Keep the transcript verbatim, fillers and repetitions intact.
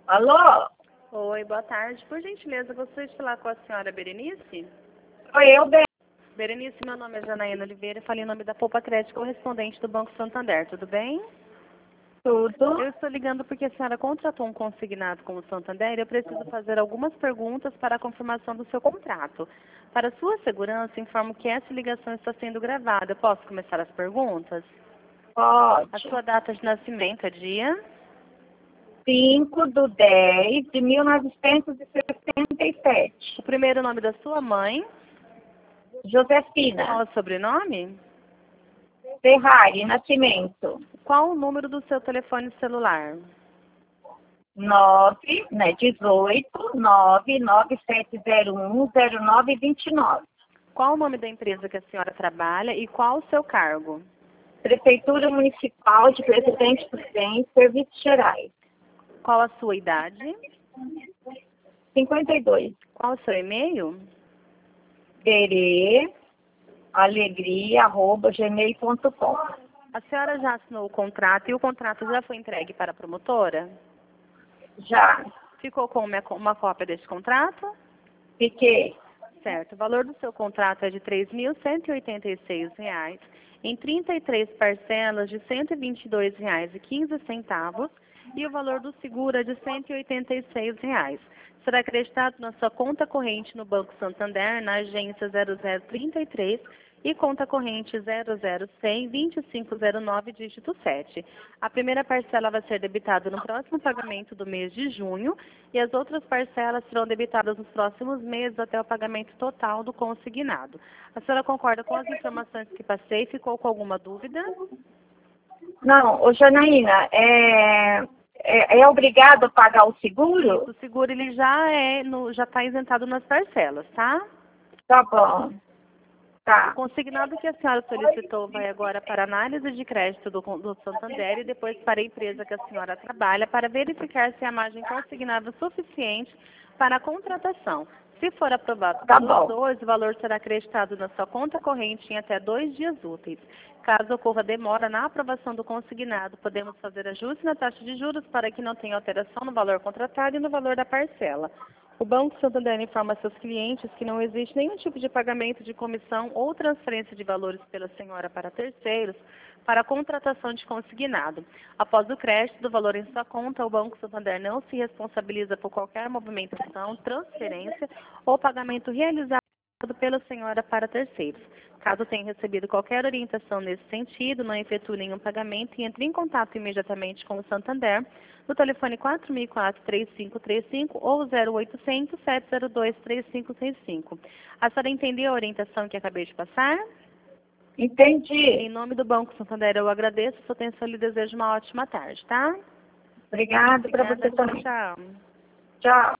Alô? Oi, boa tarde. Por gentileza, gostaria de falar com a senhora Berenice? Oi, eu bem. Berenice, meu nome é Janaína Oliveira, falei em nome da Poupa Crédito, correspondente do Banco Santander, tudo bem? Tudo. Eu estou ligando porque a senhora contratou um consignado com o Santander e eu preciso fazer algumas perguntas para a confirmação do seu contrato. Para sua segurança, informo que essa ligação está sendo gravada. Posso começar as perguntas? Pode. A sua data de nascimento é dia? cinco de dez de mil novecentos e sessenta e sete. O primeiro nome da sua mãe? Qual Josefina. é o sobrenome? Ferrari, Nascimento. Qual o número do seu telefone celular? nove, né, dezoito, nove nove sete zero um zero nove dois nove. Qual o nome da empresa que a senhora trabalha e qual o seu cargo? Prefeitura Municipal de Presidente Prudente, Serviços Gerais. Qual a sua idade? cinquenta e dois. Qual o seu e-mail? Berê, alegria, arroba, gmail ponto com. A senhora já assinou o contrato e o contrato já foi entregue para a promotora? Já. Ficou com uma, uma cópia desse contrato? Fiquei. Certo. O valor do seu contrato é de três mil cento e oitenta e seis reais, em trinta e três parcelas de cento e vinte e dois reais e quinze centavos, e o valor do seguro é de cento e oitenta e seis reais. Será acreditado na sua conta corrente no Banco Santander, na agência zero zero trinta e três e conta corrente zero zero cem, vinte e cinco zero nove, dígito sete. A primeira parcela vai ser debitada no próximo pagamento do mês de junho e as outras parcelas serão debitadas nos próximos meses até o pagamento total do consignado. A senhora concorda com as informações que passei? Ficou com alguma dúvida? Não, ô Janaína, é, é, é obrigado a pagar o seguro? O seguro ele já é no, já está isentado nas parcelas, tá? Tá bom. Tá. O consignado que a senhora solicitou vai agora para análise de crédito do, do Santander e depois para a empresa que a senhora trabalha para verificar se a margem consignada é suficiente para a contratação. Se for aprovado Tá pelos bom. dois, o valor será acreditado na sua conta corrente em até dois dias úteis. Caso ocorra demora na aprovação do consignado, podemos fazer ajuste na taxa de juros para que não tenha alteração no valor contratado e no valor da parcela. O Banco Santander informa a seus clientes que não existe nenhum tipo de pagamento de comissão ou transferência de valores pela senhora para terceiros para a contratação de consignado. Após o crédito do valor em sua conta, o Banco Santander não se responsabiliza por qualquer movimentação, transferência ou pagamento realizado pela senhora para terceiros. Caso tenha recebido qualquer orientação nesse sentido, não efetue nenhum pagamento e entre em contato imediatamente com o Santander no telefone quatro mil e quatro, três cinco três cinco ou zero oitocentos, sete zero dois, três cinco seis cinco. A senhora entendeu a orientação que acabei de passar? Entendi. Em nome do Banco Santander, eu agradeço a sua atenção e lhe desejo uma ótima tarde, tá? Obrigada para Obrigada, você também. tchau. Tchau.